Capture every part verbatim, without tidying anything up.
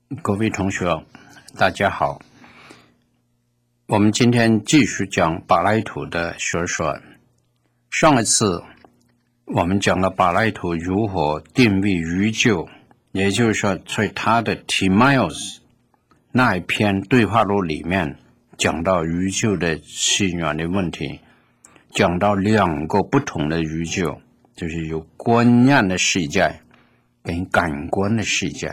各位同学，大家好。我们今天继续讲柏拉图的学说。上一次我们讲了柏拉图如何定位愚旧，也就是说，在他的 Timaeus 那一篇对话录里面讲到愚旧的起源的问题，讲到两个不同的愚旧，就是有观念的世界跟感官的世界。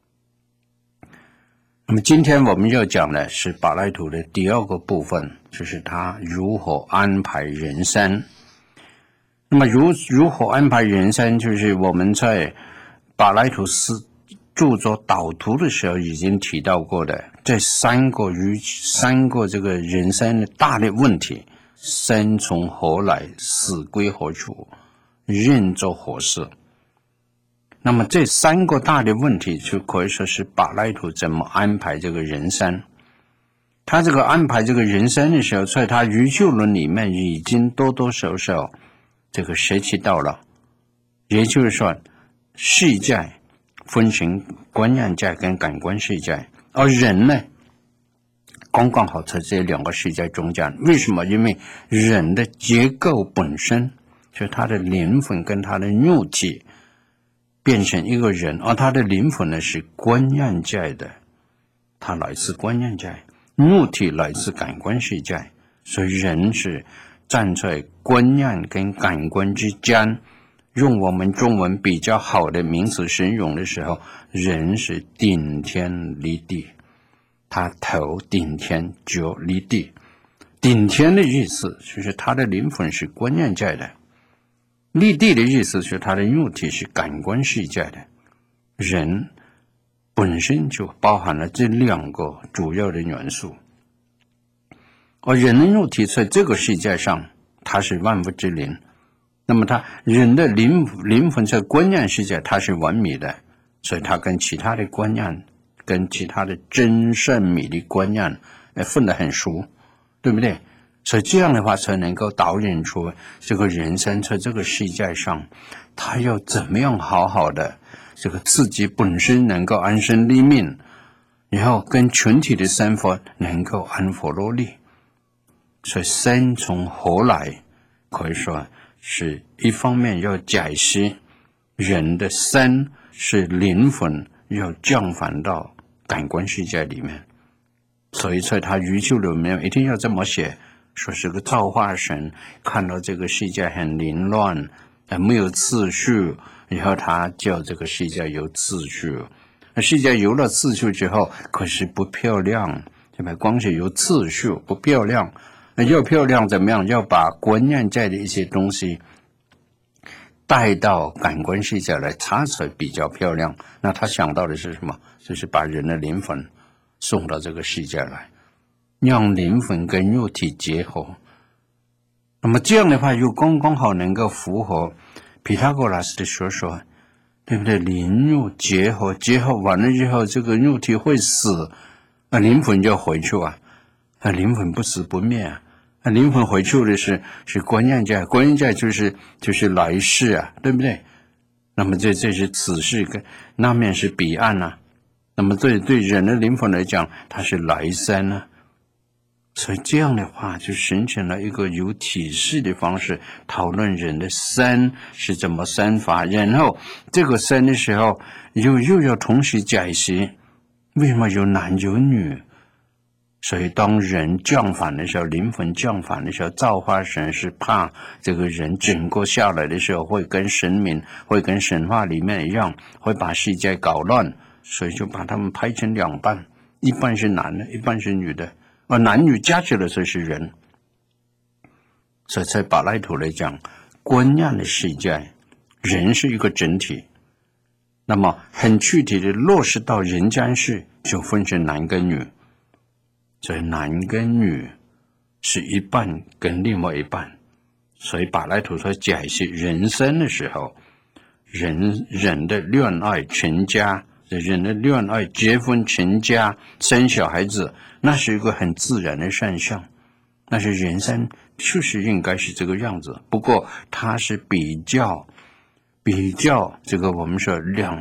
那么今天我们要讲的是柏拉图的第二个部分，就是他如何安排人生。那么如如何安排人生，就是我们在柏拉图斯著作导图的时候已经提到过的，这三个与三个这个人生的大的问题：生从何来，死归何处，人作何事。那么这三个大的问题就可以说是柏拉图怎么安排这个人生。他这个安排这个人生的时候，在他愚旧论里面已经多多少少这个涉及到了，也就是说世界分成观念界跟感官世界，而人呢刚刚好在这两个世界中间。为什么？因为人的结构本身就是他的灵魂跟他的肉体变成一个人，而他的灵魂呢是观念界的，他来自观念界，肉体来自感官世界，所以人是站在观念跟感官之间。用我们中文比较好的名词形容的时候，人是顶天立地，他头顶天，脚离地。顶天的意思就是他的灵魂是观念界的，立地的意思是他的肉体是感官世界的。人本身就包含了这两个主要的元素，而人的肉体在这个世界上它是万物之灵，那么他人的灵灵魂在观念世界它是完美的，所以它跟其他的观念跟其他的真善美的观念分得很熟，对不对？所以这样的话才能够导引出这个人生在这个世界上他要怎么样好好的这个自己本身能够安身立命，然后跟群体的生活能够安活乐利。所以生从何来可以说是一方面要解释人的生是灵魂要降凡到感官世界里面，所以在他愚旧里面一定要这么写，说是个造化神看到这个世界很凌乱，没有秩序，然后他叫这个世界有秩序。世界有了秩序之后，可是不漂亮，对吧？光是有秩序不漂亮，要漂亮怎么样？要把观念界的一些东西带到感官世界来，它才比较漂亮。那他想到的是什么？就是把人的灵魂送到这个世界来，让灵魂跟肉体结合。那么这样的话又刚刚好能够符合毕达哥拉斯的学说，对不对？灵肉结合，结合完了之后这个肉体会死，啊，灵魂就回去啊，啊，灵魂不死不灭啊，啊，灵魂回去的是是观念界，观念界就是就是来世啊，对不对？那么这这是此世跟那面是彼岸啊，那么对对人的灵魂来讲，它是来生啊。所以这样的话就形成了一个有体系的方式讨论人的生是怎么生法，然后这个生的时候又又要同时解析为什么有男有女。所以当人降凡的时候，灵魂降凡的时候，造化神是怕这个人整个下来的时候会跟神明会跟神话里面一样，会把世界搞乱，所以就把他们拍成两半，一半是男的，一半是女的，而男女加起来才是人。所以在柏拉图来讲，观念的世界，人是一个整体，那么很具体的落实到人间世，就分成男跟女。所以男跟女是一半跟另外一半，所以柏拉图在解释人生的时候，人人的恋爱成家，人的恋爱结婚成家生小孩子，那是一个很自然的现象，那是人生确实应该是这个样子。不过它是比较比较这个我们说两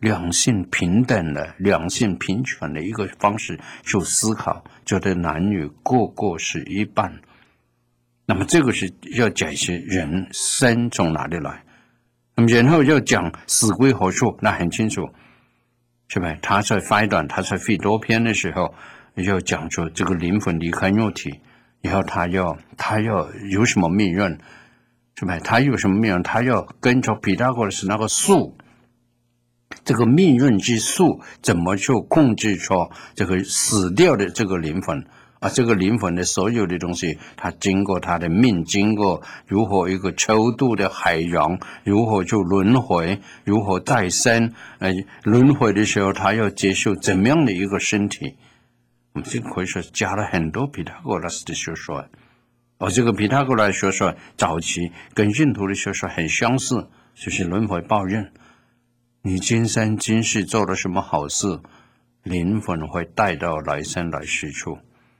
两性平等的、两性平权的一个方式去思考，觉得男女个个是一半。那么这个是要解释人生从哪里来。那么然后要讲死归何处，那很清楚，是吧？他在发短，他在费多篇的时候，要讲出这个灵魂离开肉体，然后他要他要有什么命运，是吧？他有什么命运？他要跟着彼得哥拉斯那个数，这个命运之数怎么去控制出这个死掉的这个灵魂？啊，这个灵魂的所有的东西，它经过它的命，经过如何一个超度的海洋，如何去轮回，如何再生，呃，轮回的时候，它要接受怎么样的一个身体？我们这个可以说加了很多彼得哥拉斯的学说，而这个彼得哥拉斯学说早期跟印度的学说很相似，就是轮回报应。你今生今世做了什么好事，灵魂会带到来生来世处。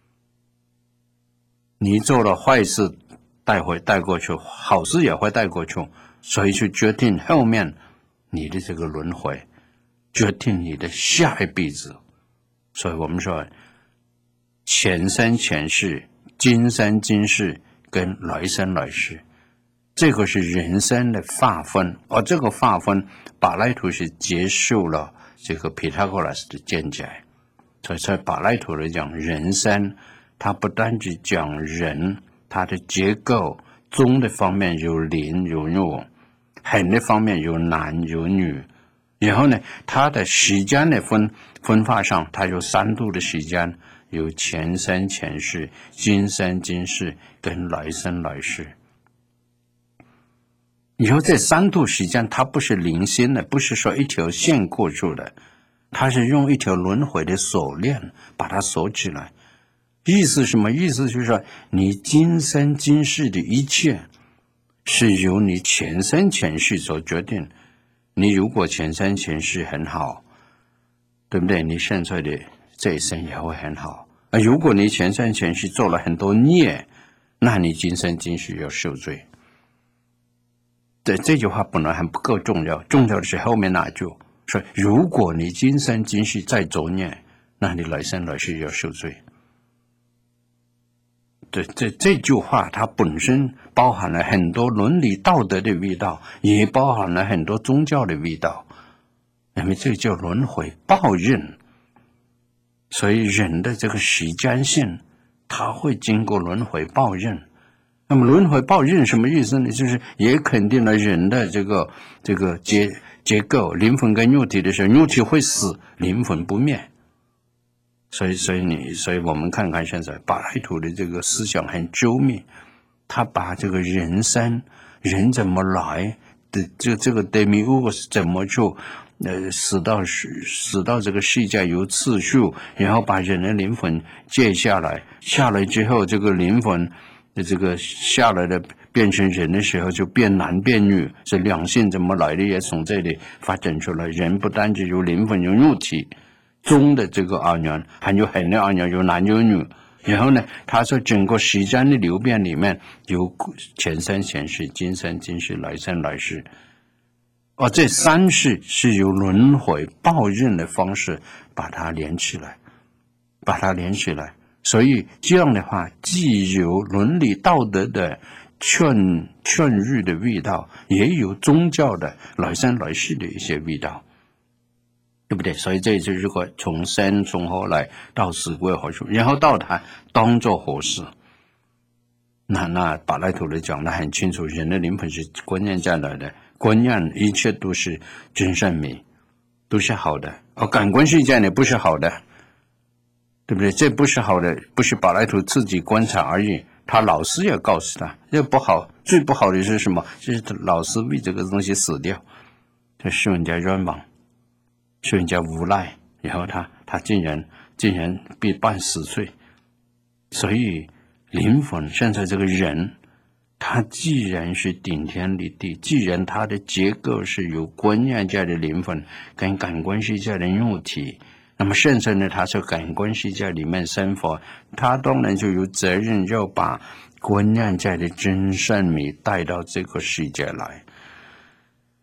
你做了坏事，带回带过去，好事也会带过去，所以去决定后面你的这个轮回，决定你的下一辈子。所以我们说，前生前世、今生今世跟来生来世，这个是人生的划分。而这个划分，柏拉图是接受了这个毕达哥拉斯的见解，所以在柏拉图来讲，人生它不单只讲人，它的结构中的方面有灵有肉，狠的方面有男有女，然后呢，它的时间的分分法上，它有三度的时间，有前生前世、今生今世跟来生来世。以后这三度时间，它不是零星的，不是说一条线过去的，它是用一条轮回的锁链把它锁起来。意思什么意思？就是说，你今生今世的一切是由你前生前世所决定。你如果前生前世很好，对不对？你现在的这一生也会很好。而如果你前生前世做了很多孽，那你今生今世要受罪。对，这句话本来还不够重要，重要的是后面那句说：如果你今生今世再作孽，那你来生来世要受罪。对，这这句话它本身包含了很多伦理道德的味道，也包含了很多宗教的味道。那么这叫轮回报应。所以人的这个时间性，它会经过轮回报应。那么轮回报应什么意思呢？就是也肯定了人的这个这个结结构，灵魂跟肉体的时候，肉体会死，灵魂不灭。所以，所以你，所以我们看看现在柏拉图的这个思想很周密，他把这个人生，人怎么来的，这这个 demiurgus 怎么就呃死到死到这个世界有次序，然后把人的灵魂借下来，下来之后，这个灵魂的这个下来的变成人的时候就变男变女，这两性怎么来的也从这里发展出来。人不单只有灵魂有肉体。中的这个二元，还有狠的二元，有男有女。然后呢，它在整个时间的流变里面，有前生前世、今生今世、来生来世。而这三世是由轮回报应的方式把它连起来，把它连起来。所以这样的话，既有伦理道德的劝劝喻的味道，也有宗教的来生来世的一些味道。对不对？所以这就是个从生从何来到死归何处，然后到他当作何事。那那柏拉图来讲得很清楚，人的灵魂是观念下来的，观念一切都是真善美，都是好的。而感官世界呢，不是好的，对不对？这不是好的，不是柏拉图自己观察而已，他老师也告诉他，这不好。最不好的是什么？就是老师为这个东西死掉，这是人家冤枉。是人家无赖，然后他他竟然竟然被判死罪。所以灵魂现在这个人，他既然是顶天立地，既然他的结构是由观念界的灵魂跟感官世界的肉体，那么现在呢，他在感官世界里面生活，他当然就有责任要把观念界的真善美带到这个世界来。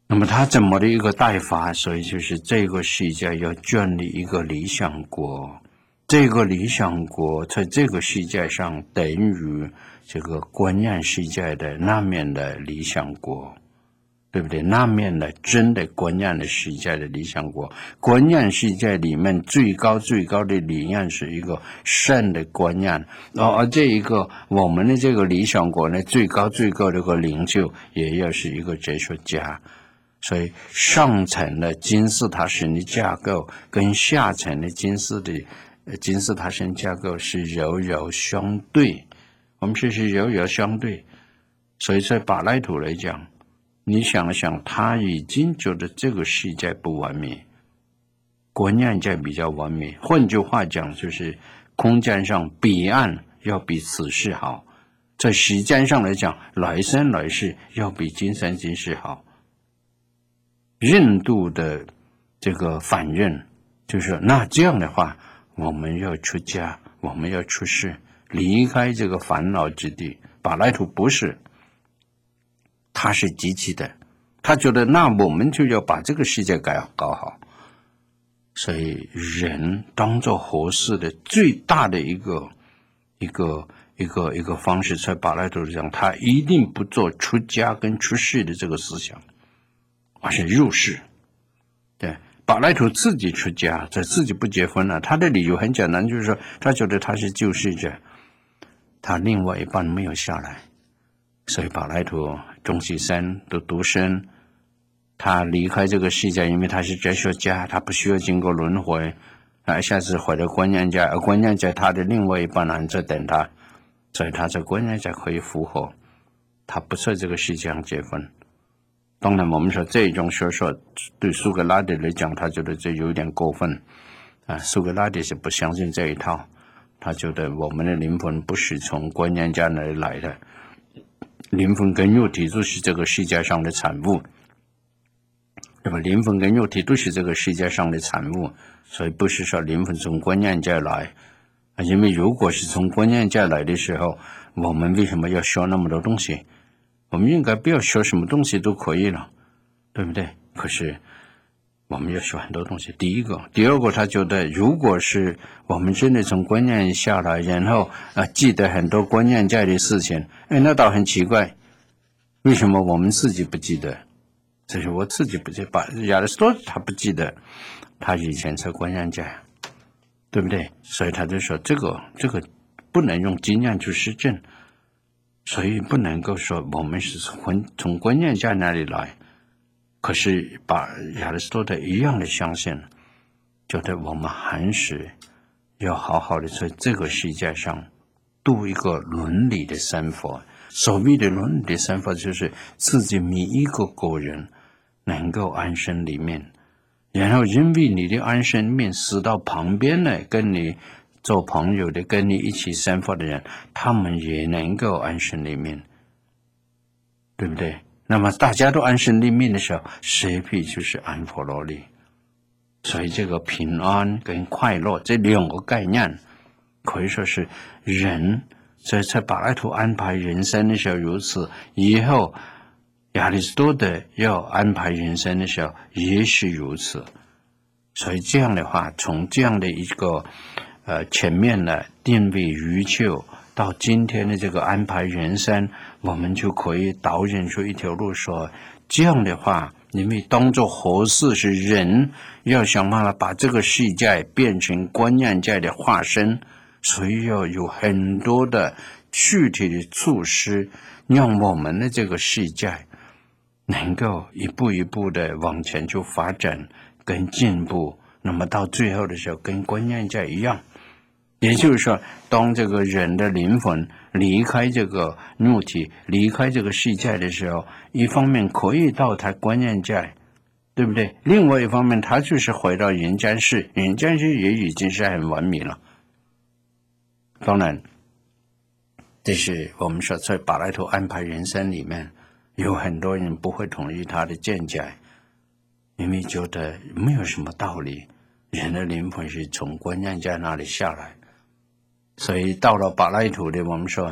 那么他怎么的一个带法？所以就是这个世界要建立一个理想国，这个理想国在这个世界上等于这个观念世界的那面的理想国，对不对？那面的真的观念的世界的理想国，观念世界里面最高最高的理念是一个善的观念，而这一个我们的这个理想国呢，最高最高的一个领袖也要是一个哲学家。所以上层的金字塔型的架构跟下层的金字的金字塔型架构是遥遥相对，我们说是遥遥相对。所以在柏拉图来讲，你想想，他已经觉得这个世界不完美，观念界比较完美。换句话讲，就是空间上彼岸要比此世好，在时间上来讲，来生来世要比今生今世好。印度的这个反认就是那这样的话，我们要出家，我们要出世，离开这个烦恼之地。柏拉图不是，他是积极的，他觉得那我们就要把这个世界搞搞好。所以人当做活事的最大的一个一个一个一个方式，在柏拉图讲，他一定不做出家跟出世的这个思想，而是入世。对，柏拉图自己出家，他自己不结婚了，他的理由很简单，就是说他觉得他是救世者，他另外一半没有下来，所以柏拉图终其生都独身，他离开这个世界，因为他是哲学家，他不需要经过轮回，他一下子回到观念界，而观念界他的另外一半还在等他，所以他在观念界可以复活，他不在这个世界上结婚。当然我们说这种学说对苏格拉底来讲，他觉得这有点过分啊。苏格拉底是不相信这一套，他觉得我们的灵魂不是从观念家那里来的，灵魂跟肉体都是这个世界上的产物，对吧？灵魂跟肉体都是这个世界上的产物，所以不是说灵魂从观念界来，因为如果是从观念界来的时候，我们为什么要学那么多东西？我们应该不要学什么东西都可以了，对不对？可是我们要学很多东西。第一个，第二个，他觉得如果是我们真的从观念下来，然后啊记得很多观念界的事情，哎，那倒很奇怪，为什么我们自己不记得？这是我自己不记得，把亚里士多德他不记得，他以前在观念界，对不对？所以他就说这个这个不能用经验去实证。所以不能够说我们是从从观念家那里来，可是把亚里士多德一样的相信，觉得我们还是要好好的在这个世界上度一个伦理的生活。所谓的伦理的生活，就是自己每一个个人能够安身立命，然后因为你的安身立命，使到旁边的跟你做朋友的，跟你一起生活的人，他们也能够安身立命，对不对？那么大家都安身立命的时候，谁必就是安佛罗利。所以这个平安跟快乐这两个概念，可以说是人在在柏拉图安排人生的时候如此，以后亚里士多德要安排人生的时候也是如此。所以这样的话，从这样的一个呃，前面的定位于就到今天的这个安排人生，我们就可以导引出一条路，说这样的话，因为当作活事是人要想办法把这个世界变成观念界的化身，所以要有很多的具体的措施，让我们的这个世界能够一步一步的往前去发展跟进步，那么到最后的时候跟观念界一样。也就是说，当这个人的灵魂离开这个肉体，离开这个世界的时候，一方面可以到他观念界，对不对？另外一方面，他就是回到人间世，人间世也已经是很完美了。当然，这是我们说在柏拉图安排人生里面，有很多人不会同意他的见解，因为觉得没有什么道理，人的灵魂是从观念界那里下来。所以到了柏拉图的，我们说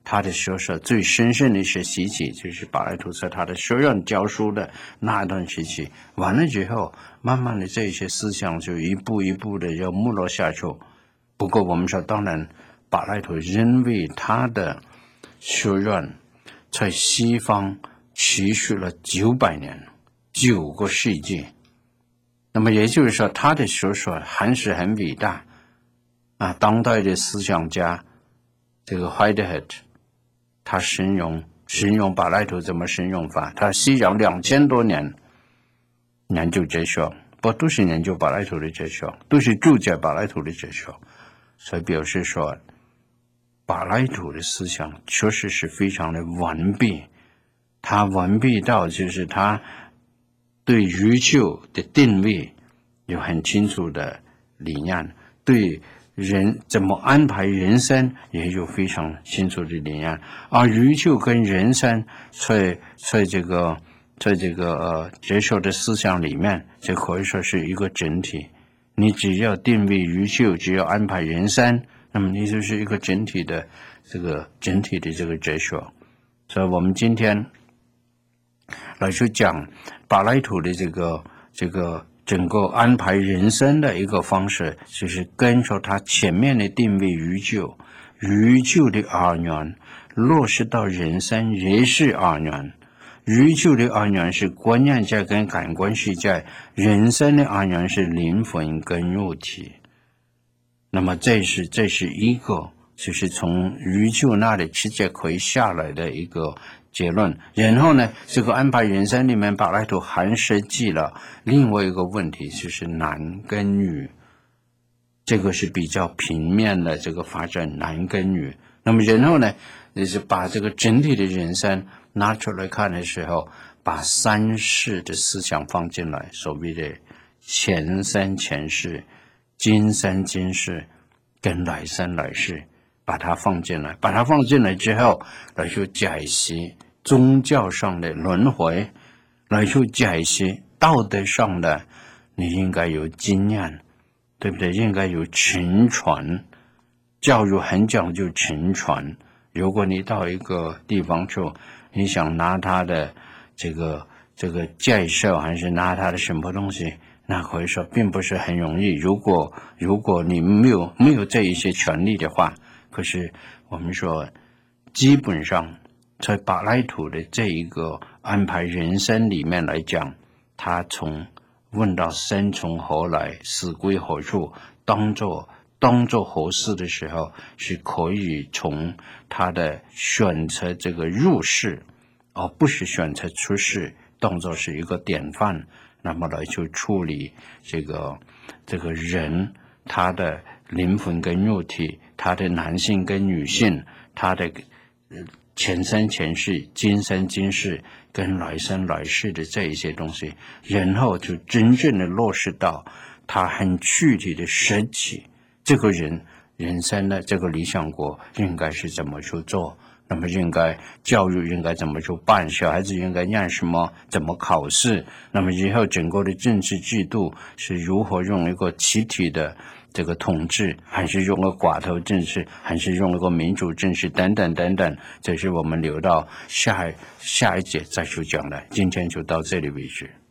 他的学说最神圣的一些时期，就是巴莱图在他的学院教书的那一段时期，完了之后，慢慢的这些思想就一步一步的要没落下去。不过我们说，当然巴莱图认为他的学院在西方持续了九百年，九个世纪。那么也就是说，他的学说还是很伟大啊！当代的思想家这个 Whitehead， 他形容形容巴莱图怎么形容法？他西洋两千多年研究哲学，不都是研究巴莱图的哲学，都是注解巴莱图的哲学，所以表示说，巴莱图的思想确实是非常的完备，他完备到就是他对宇宙的定位有很清楚的理念，对人怎么安排人生也有非常清楚的理念，而宇宙跟人生在在这个在这个呃哲学的思想里面，这可以说是一个整体。你只要定位宇宙，只要安排人生，那么你就是一个整体的这个整体的这个哲学。所以我们今天来去讲巴莱图的这个这个整个安排人生的一个方式，就是跟着他前面的定位宇宙，宇宙的二元落实到人生也是二元，宇宙的二元是观念界跟感官世界，人生的二元是灵魂跟肉体。那么这是这是一个就是从宇宙那里直接可以下来的一个结论。然后呢，这个安排人生里面，巴莱图还设计了另外一个问题，就是男跟女，这个是比较平面的这个发展，男跟女。那么然后呢，就是把这个整体的人生拿出来看的时候，把三世的思想放进来，所谓的前生前世、今生今世跟来生来世，把它放进来，把它放进来之后，来去解析宗教上的轮回，来去解析道德上的，你应该有经验，对不对？应该有承传，教育很讲究承传。如果你到一个地方去，你想拿他的这个这个介绍，还是拿他的什么东西，那可以说并不是很容易。如果如果你没有没有这一些权利的话，可是我们说，基本上在巴莱图的这一个安排人生里面来讲，他从问到生从何来，死归何处，当作当作何事的时候，是可以从他的选择这个入世，而不是选择出世，当作是一个典范，那么来去处理这个这个人他的灵魂跟肉体，他的男性跟女性，他的前生前世、今生今世跟来生来世的这一些东西，然后就真正的落实到他很具体的实际，这个人人生的这个理想国应该是怎么去做，那么应该教育应该怎么去办，小孩子应该念什么，怎么考试，那么以后整个的政治制度是如何用一个集体的这个统治，还是用个寡头政治，还是用一个民主政治等等等等，这是我们留到下下一节再去讲的。今天就到这里为止。